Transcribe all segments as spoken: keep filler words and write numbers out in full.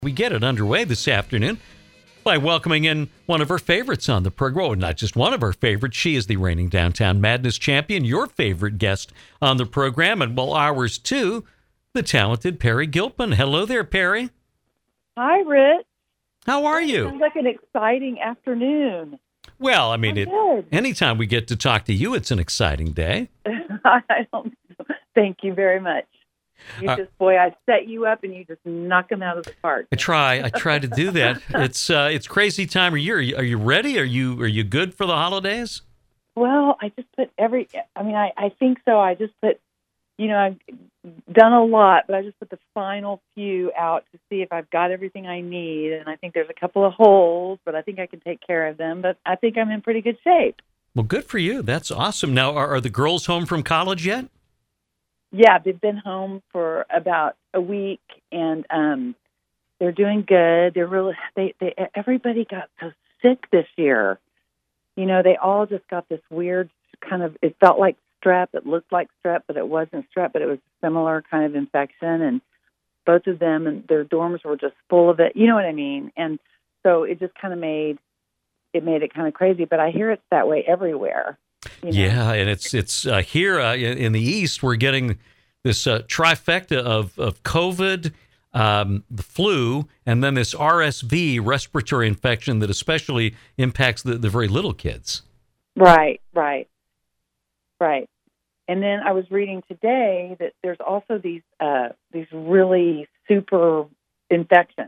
We get it underway this afternoon by welcoming in one of our favorites on the program. Well, not just one of our favorites. She is the reigning Downtown Madness champion, your favorite guest on the program, and well, ours too, the talented Peri Gilpin. Hello there, Peri. Hi, Rich. How are you? Sounds like an exciting afternoon. Well, I mean, I'm it, good. anytime we get to talk to you, it's an exciting day. I don't. Thank you very much. You Uh, just, boy, I set you up and you just knock them out of the park. I try. I try to do that. It's uh, it's crazy time of year. Are you, are you ready? Are you are you good for the holidays? Well, I just put every. I mean, I, I think so. I just put. You know, I've done a lot, but I just put the final few out to see if I've got everything I need. And I think there's a couple of holes, but I think I can take care of them. But I think I'm in pretty good shape. Well, good for you. That's awesome. Now, are, are the girls home from college yet? Yeah, they've been home for about a week, and um, they're doing good. They're really they, they everybody got so sick this year. You know, they all just got this weird kind of. It felt like strep. It looked like strep, but it wasn't strep. But it was a similar kind of infection, and both of them and their dorms were just full of it. You know what I mean? And so it just kind of made it made it kind of crazy. But I hear it's that way everywhere. You know? Yeah, and it's it's uh, here uh, in in the East, we're getting this uh, trifecta of, of COVID, um, the flu, and then this R S V, respiratory infection, that especially impacts the, the very little kids. Right, right, right. And then I was reading today that there's also these uh, these really super infections.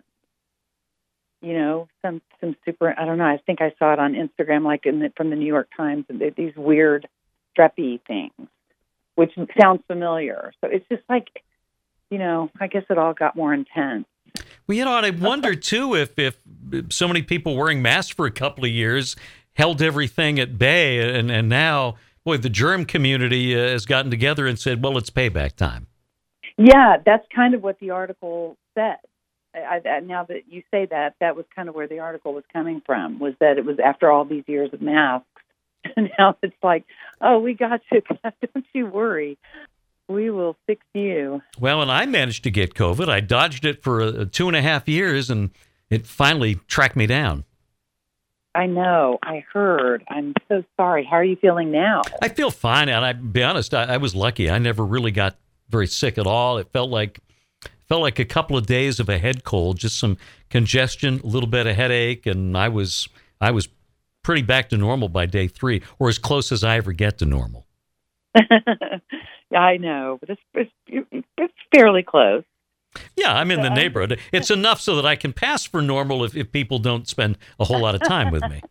You know, some some super. I don't know. I think I saw it on Instagram, like in the, from the New York Times. And these weird streppy things, which sounds familiar. So it's just like, you know, I guess it all got more intense. Well, you know, and I wonder too if if so many people wearing masks for a couple of years held everything at bay, and and now, boy, the germ community uh, has gotten together and said, well, it's payback time. Yeah, that's kind of what the article said. I, I, now that you say that, that was kind of where the article was coming from, was that it was after all these years of masks. And now it's like, oh, we got you. Don't you worry. We will fix you. Well, and I managed to get COVID. I dodged it for uh, two and a half years, and it finally tracked me down. I know. I heard. I'm so sorry. How are you feeling now? I feel fine, and I'll be honest, I, I was lucky. I never really got very sick at all. It felt like felt like a couple of days of a head cold, just some congestion, a little bit of headache, and I was I was pretty back to normal by day three, or as close as I ever get to normal. Yeah, I know, but it's, it's it's fairly close. Yeah, I'm in the neighborhood. It's enough so that I can pass for normal if, if people don't spend a whole lot of time with me.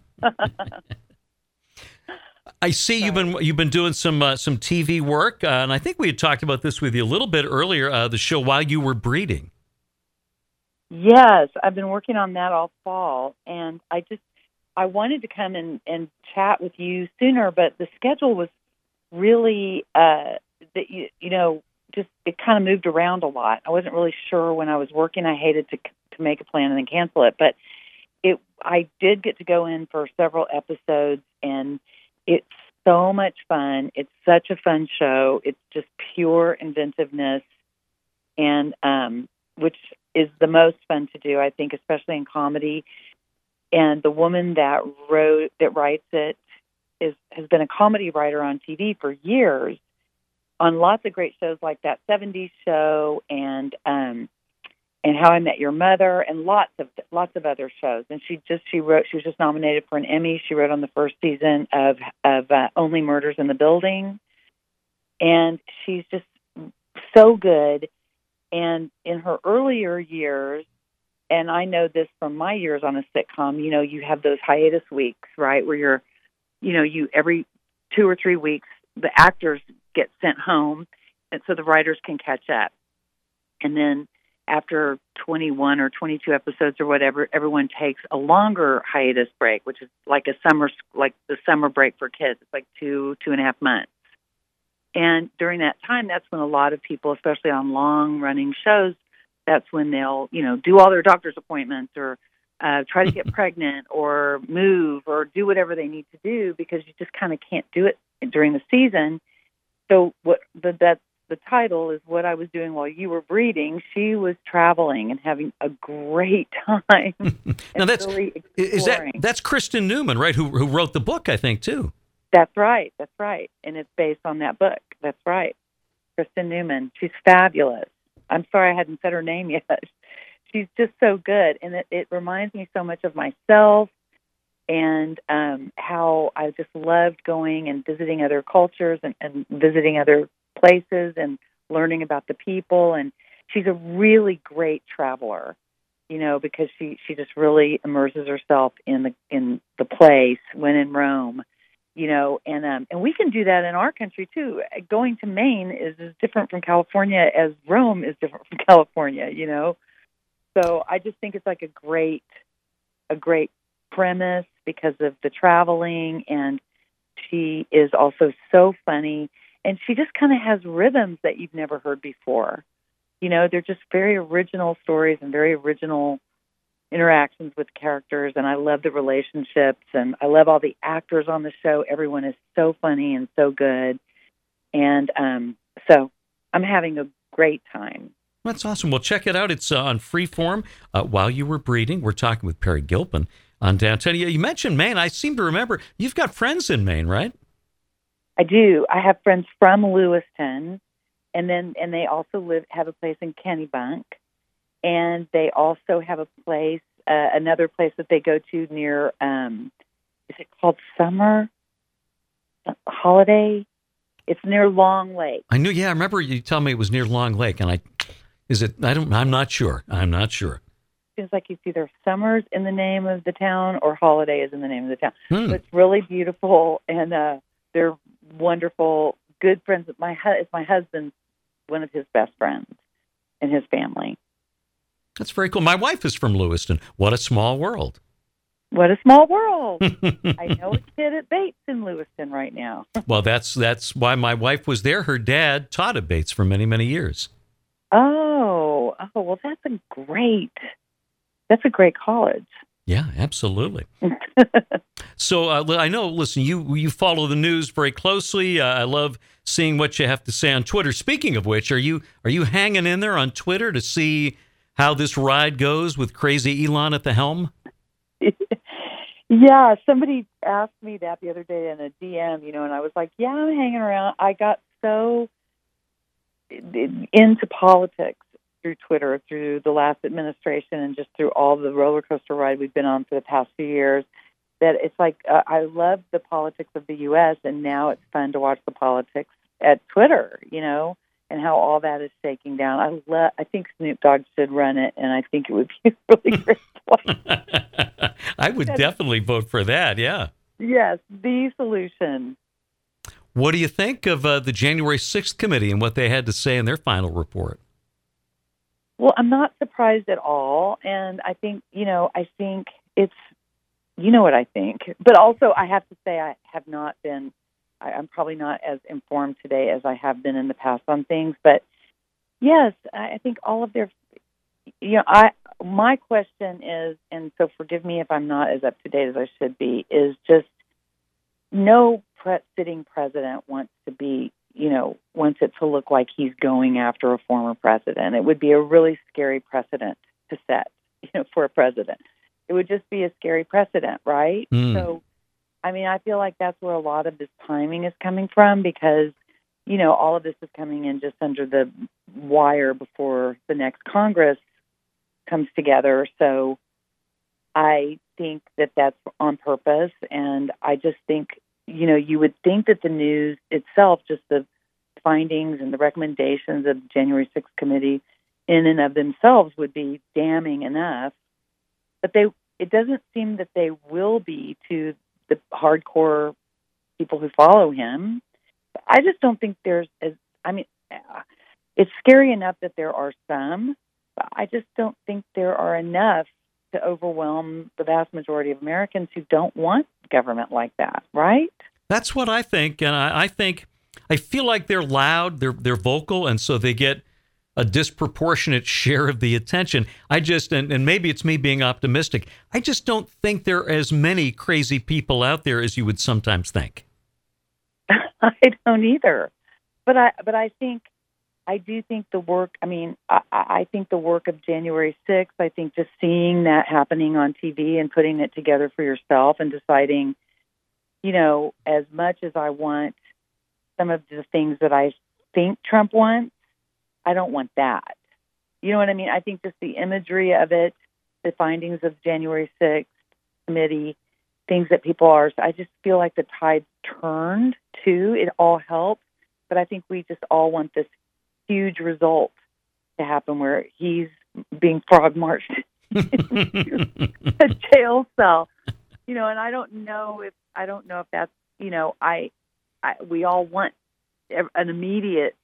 I see you've been you've been doing some uh, some T V work, uh, and I think we had talked about this with you a little bit earlier. Uh, the show While You Were Breeding. Yes, I've been working on that all fall, and I just I wanted to come and, and chat with you sooner, but the schedule was really uh, that you you know just it kind of moved around a lot. I wasn't really sure when I was working. I hated to to make a plan and then cancel it, but it I did get to go in for several episodes, and it's so much fun. It's such a fun show. It's just pure inventiveness, and um, which is the most fun to do, I think, especially in comedy. And the woman that wrote that writes it is has been a comedy writer on T V for years, on lots of great shows like That seventies Show and um, and How I Met Your Mother, and lots of lots of other shows. And she just she wrote she was just nominated for an Emmy. She wrote on the first season of of uh, Only Murders in the Building, and she's just so good. And in her earlier years, and I know this from my years on a sitcom, you know, you have those hiatus weeks, right, where you're, you know, you every two or three weeks the actors get sent home, and so the writers can catch up, and then after twenty-one or twenty-two episodes or whatever, everyone takes a longer hiatus break, which is like a summer, like the summer break for kids. It's like two, two and a half months. And during that time, that's when a lot of people, especially on long-running shows, that's when they'll, you know, do all their doctor's appointments or uh, try to get pregnant or move or do whatever they need to do, because you just kind of can't do it during the season. So what the, that the title is what I was doing while you were breeding. She was traveling and having a great time. Now that's really is that that's Kristen Newman, right? Who who wrote the book, I think, too. That's right. That's right. And it's based on that book. That's right. Kristen Newman. She's fabulous. I'm sorry I hadn't said her name yet. She's just so good, and it, it reminds me so much of myself. And um, how I just loved going and visiting other cultures and, and visiting other places and learning about the people. And she's a really great traveler, you know, because she, she just really immerses herself in the in the place when in Rome, you know. And um, and we can do that in our country too. Going to Maine is as different from California as Rome is different from California, you know. So I just think it's like a great a great premise because of the traveling, and she is also so funny, and she just kind of has rhythms that you've never heard before. You know, they're just very original stories and very original interactions with characters, and I love the relationships, and I love all the actors on the show. Everyone is so funny and so good, and um, so I'm having a great time. That's awesome. Well, check it out. It's uh, on Freeform. Uh, While You Were Breeding, we're talking with Peri Gilpin on Downtown. You mentioned Maine. I seem to remember you've got friends in Maine, right? I do. I have friends from Lewiston, and then and they also live have a place in Kennebunk, and they also have a place, uh, another place that they go to near. Um, is it called Summer Holiday? It's near Long Lake. I knew. Yeah, I remember you telling me it was near Long Lake, and I is it? I don't. I'm not sure. I'm not sure. Seems like it's either Summer's in the name of the town or Holiday is in the name of the town. Hmm. So it's really beautiful, and uh, they're wonderful, good friends. My hu- it's my husband's one of his best friends and his family. That's very cool. My wife is from Lewiston. What a small world. What a small world. I know a kid at Bates in Lewiston right now. Well, that's that's why my wife was there. Her dad taught at Bates for many, many years. Oh, oh, well, that's a great, that's a great college. Yeah, absolutely. So uh, I know, listen, you you follow the news very closely. Uh, I love seeing what you have to say on Twitter. Speaking of which, are you are you hanging in there on Twitter to see how this ride goes with crazy Elon at the helm? Yeah, somebody asked me that the other day in a D M, you know, and I was like, yeah, I'm hanging around. I got so into politics through Twitter, through the last administration, and just through all the roller coaster ride we've been on for the past few years, that it's like uh, I love the politics of the U S, and now it's fun to watch the politics at Twitter, you know, and how all that is shaking down. I love. I think Snoop Dogg should run it, and I think it would be a really great place. I would definitely vote for that, yeah. Yes, the solution. What do you think of uh, the January sixth committee and what they had to say in their final report? Well, I'm not surprised at all. And I think, you know, I think it's, you know what I think. But also, I have to say, I have not been, I, I'm probably not as informed today as I have been in the past on things. But yes, I think all of their, you know, I, my question is, and so forgive me if I'm not as up to date as I should be, is just no pre- sitting president wants to be, you know, wants it to look like he's going after a former president. It would be a really scary precedent to set, you know, for a president. It would just be a scary precedent, right? Mm. So, I mean, I feel like that's where a lot of this timing is coming from because, you know, all of this is coming in just under the wire before the next Congress comes together. So I think that that's on purpose. And I just think, you know, you would think that the news itself, just the findings and the recommendations of the January sixth committee in and of themselves would be damning enough. But they, it doesn't seem that they will be to the hardcore people who follow him. I just don't think there's, as, I mean, it's scary enough that there are some, but I just don't think there are enough to overwhelm the vast majority of Americans who don't want government like that, right? That's what I think, and I, I think I feel like they're loud, they're they're vocal, and so they get a disproportionate share of the attention. I just, and, and maybe it's me being optimistic, I just don't think there are as many crazy people out there as you would sometimes think. I don't either, but I but I think I do think the work, I mean, I, I think the work of January sixth, I think just seeing that happening on T V and putting it together for yourself and deciding, you know, as much as I want some of the things that I think Trump wants, I don't want that. You know what I mean? I think just the imagery of it, the findings of January sixth committee, things that people are, I just feel like the tide's turned too. It all helps. But I think we just all want this huge result to happen where he's being frog marched into a jail cell. You know, and I don't know if, I don't know if that's, you know, I, I we all want an immediate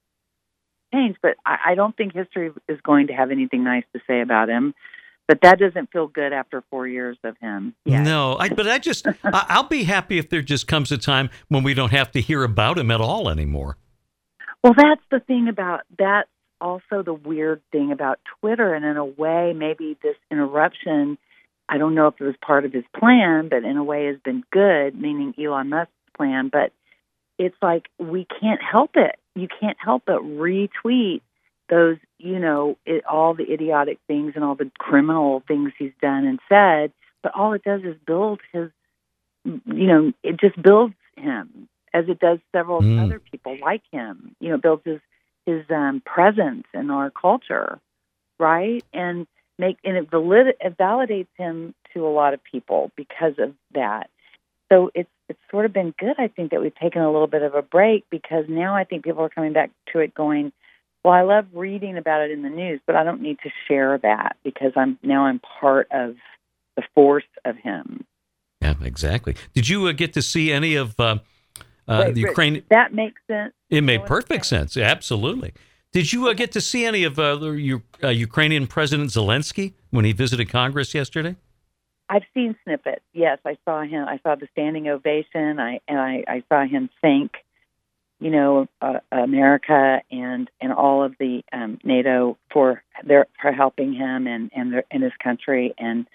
change, but I, I don't think history is going to have anything nice to say about him. But that doesn't feel good after four years of him. Yet. No, I, but I just, I, I'll be happy if there just comes a time when we don't have to hear about him at all anymore. Well, that's the thing about, that's also the weird thing about Twitter. And in a way, maybe this interruption, I don't know if it was part of his plan, but in a way has been good, meaning Elon Musk's plan. But it's like we can't help it. You can't help but retweet those, you know, it, all the idiotic things and all the criminal things he's done and said, but all it does is build his, you know, it just builds him as it does several mm. other people like him, you know, builds his, his um, presence in our culture, right? And make, and it, valid, it validates him to a lot of people because of that. So it's, it's sort of been good, I think, that we've taken a little bit of a break because now I think people are coming back to it going, well, I love reading about it in the news, but I don't need to share that because I'm now I'm part of the force of him. Yeah, exactly. Did you uh, get to see any of uh, uh, Wait, the Ukraine? Rich, that makes sense. It made perfect sense. Absolutely. Did you uh, get to see any of uh, the uh, Ukrainian President Zelensky when he visited Congress yesterday? I've seen snippets. Yes, I saw him. I saw the standing ovation. I and I, I saw him thank, you know, uh, America and, and all of the um, NATO for their for helping him and and, their, and his country. And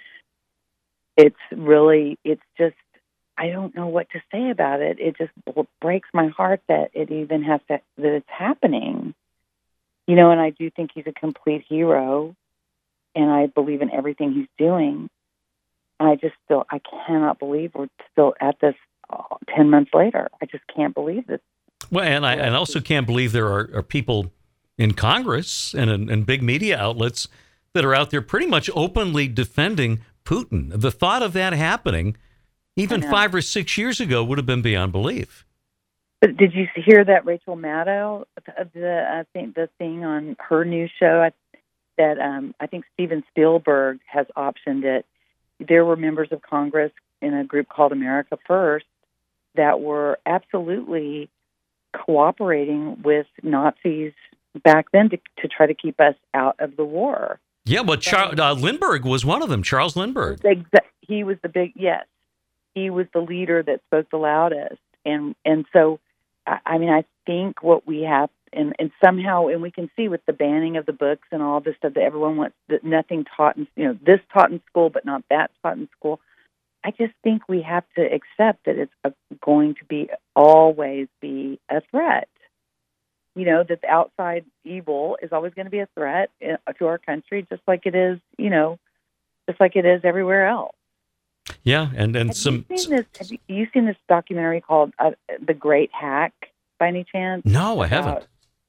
it's really, it's just, I don't know what to say about it. It just breaks my heart that it even has to, that it's happening. You know, and I do think he's a complete hero, and I believe in everything he's doing. And I just still, I cannot believe we're still at this uh, ten months later. I just can't believe this. Well, and I and also can't believe there are, are people in Congress and in, in big media outlets that are out there pretty much openly defending Putin. The thought of that happening even five or six years ago would have been beyond belief. But did you hear that Rachel Maddow, the I think the thing on her news show that um, I think Steven Spielberg has optioned it? There were members of Congress in a group called America First that were absolutely cooperating with Nazis back then to, to try to keep us out of the war. Yeah, but Char- uh, Lindbergh was one of them, Charles Lindbergh. Exa- he was the big, yes. He was the leader that spoke the loudest. And and so, I, I mean, I think what we have, and, and somehow, and we can see with the banning of the books and all this stuff that everyone wants, that nothing taught in, you know, this taught in school, but not that taught in school. I just think we have to accept that it's a, going to be always be a threat. You know, that the outside evil is always going to be a threat to our country, just like it is, you know, just like it is everywhere else. Yeah, and, and have some... You seen this, have you, you seen this documentary called uh, The Great Hack, by any chance? No, I haven't.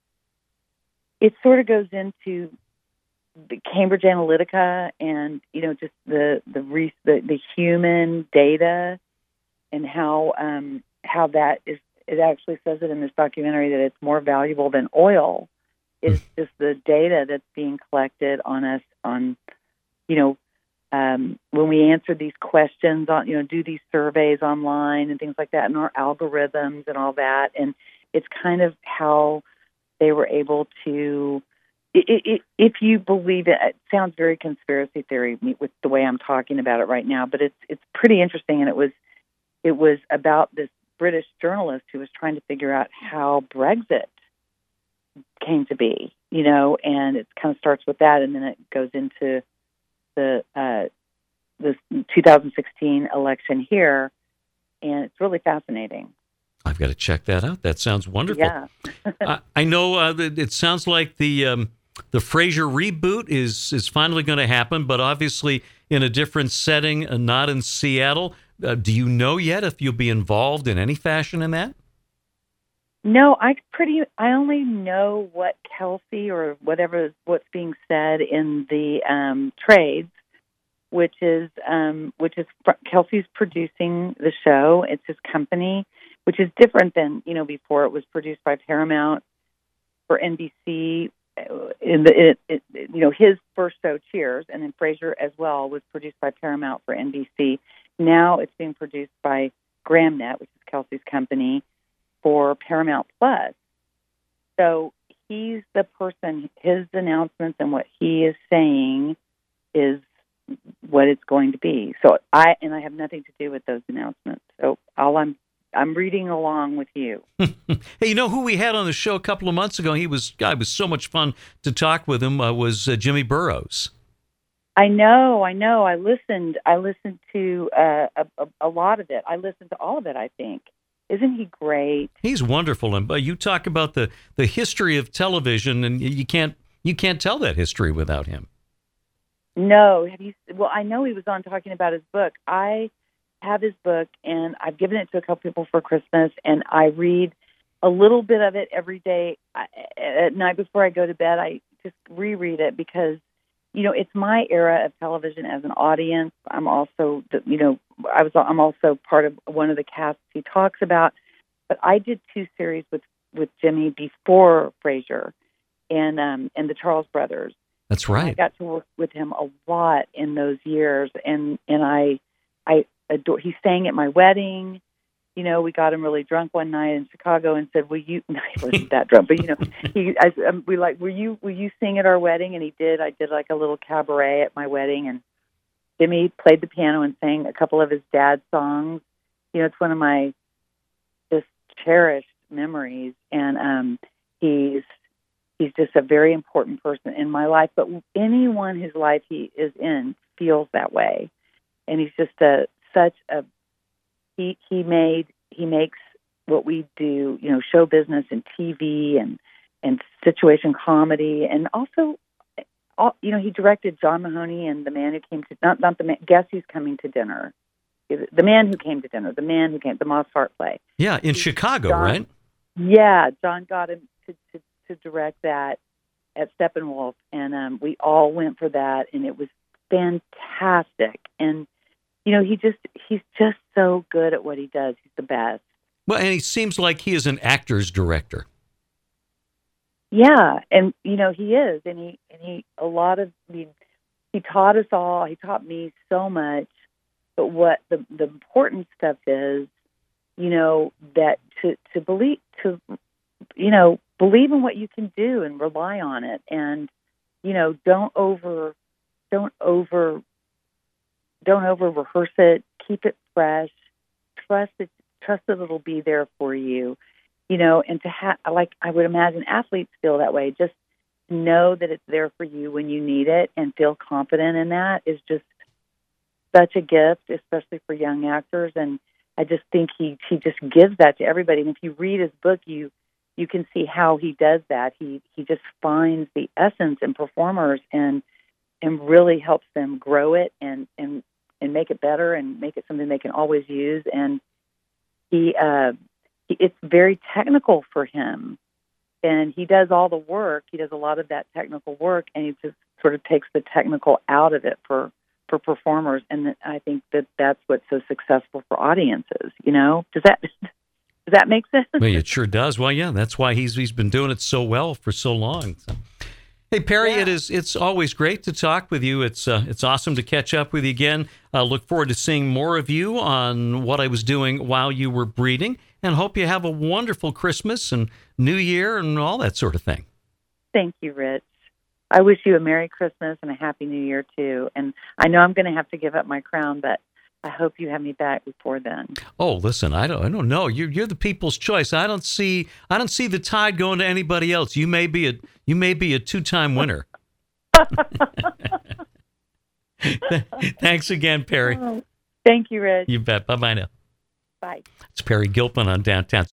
It sort of goes into the Cambridge Analytica and, you know, just the the re, the, the human data and how um, how that is. It actually says it in this documentary that it's more valuable than oil. It's just the data that's being collected on us on, you know, um, when we answer these questions on, you know, do these surveys online and things like that, and our algorithms and all that. And it's kind of how they were able to, it, it, if you believe it, it sounds very conspiracy theory with the way I'm talking about it right now, but it's it's pretty interesting. And it was it was about this British journalist who was trying to figure out how Brexit came to be, you know, and it kind of starts with that, and then it goes into the uh, the two thousand sixteen election here, and it's really fascinating. I I've got to check that out. That sounds wonderful. Yeah. I, I know uh, that it sounds like the um, the Frasier reboot is is finally going to happen, but obviously in a different setting, uh, not in Seattle. Uh, do you know yet if you'll be involved in any fashion in that? No, I pretty. I only know what Kelsey or whatever what's being said in the um, trades, which is um, which is Kelsey's producing the show. It's his company, which is different than you know before. It was produced by Paramount for N B C. In the it, it, you know his first show, Cheers, and then Frasier as well was produced by Paramount for N B C. Now it's being produced by GramNet, which is Kelsey's company, for Paramount Plus. So he's the person, his announcements and what he is saying is what it's going to be. So I, and I have nothing to do with those announcements. So all I'm, I'm reading along with you. Hey, you know who we had on the show a couple of months ago? He was, God, it was so much fun to talk with him, uh, was uh, Jimmy Burrows. I know, I know. I listened, I listened to uh, a, a, a lot of it. I listened to all of it, I think. Isn't he great? He's wonderful, and uh, you talk about the, the history of television, and you can't you can't tell that history without him. No, have you? Well, I know he was on talking about his book. I have his book, and I've given it to a couple people for Christmas, and I read a little bit of it every day. I, at night before I go to bed, I just reread it because you know it's my era of television as an audience. I'm also, the, you know. I was. I'm also part of one of the casts he talks about, but I did two series with, with Jimmy before Frasier, and um, and the Charles Brothers. That's right. And I got to work with him a lot in those years, and and I I adore. He sang at my wedding. You know, we got him really drunk one night in Chicago and said, "Will you?" No, he wasn't that drunk, but you know, he. I, um, we like, "Will you? Will you sing at our wedding?" And he did. I did like a little cabaret at my wedding, and Jimmy played the piano and sang a couple of his dad's songs. You know, it's one of my just cherished memories. And um, he's he's just a very important person in my life. But anyone whose life he is in feels that way. And he's just a such a he he made he makes what we do, you know, show business and T V and and situation comedy, and also. All, you know, he directed John Mahoney and The Man Who Came to not not the man, Guess Who's Coming to Dinner, The Man Who Came to Dinner, The Man Who Came, the Moss Hart play. Yeah, in he, Chicago, John, right? Yeah, John got him to, to, to direct that at Steppenwolf, and um, we all went for that, and it was fantastic. And you know, he just he's just so good at what he does. He's the best. Well, and he seems like he is an actor's director. Yeah, and you know he is, and he and he a lot of I mean, he taught us all. He taught me so much. But what the the important stuff is, you know, that to to believe to, you know, believe in what you can do and rely on it, and you know, don't over, don't over, don't over rehearse it. Keep it fresh. Trust it. Trust that it'll be there for you. You know, and to have, like, I would imagine athletes feel that way. Just know that it's there for you when you need it and feel confident in that is just such a gift, especially for young actors. And I just think he, he just gives that to everybody. And if you read his book, you you can see how he does that. He he just finds the essence in performers and and really helps them grow it and, and, and make it better and make it something they can always use. And he... Uh, it's very technical for him, and he does all the work. He does a lot of that technical work, and he just sort of takes the technical out of it for, for performers. And I think that that's what's so successful for audiences. You know, does that does that make sense? Well, it sure does. Well, yeah, that's why he's he's been doing it so well for so long. So. Hey, Perry, yeah. it is it's always great to talk with you. It's uh, it's awesome to catch up with you again. I uh, look forward to seeing more of you on What I Was Doing While You Were Breeding, and hope you have a wonderful Christmas and New Year and all that sort of thing. Thank you, Rich. I wish you a Merry Christmas and a Happy New Year, too. And I know I'm going to have to give up my crown, but I hope you have me back before then. Oh, listen, I don't, I don't know. You're, you're the people's choice. I don't see, I don't see the tide going to anybody else. You may be a, you may be a two-time winner. Thanks again, Perry. Oh, thank you, Rich. You bet. Bye bye now. Bye. It's Perry Gilpin on Downtown.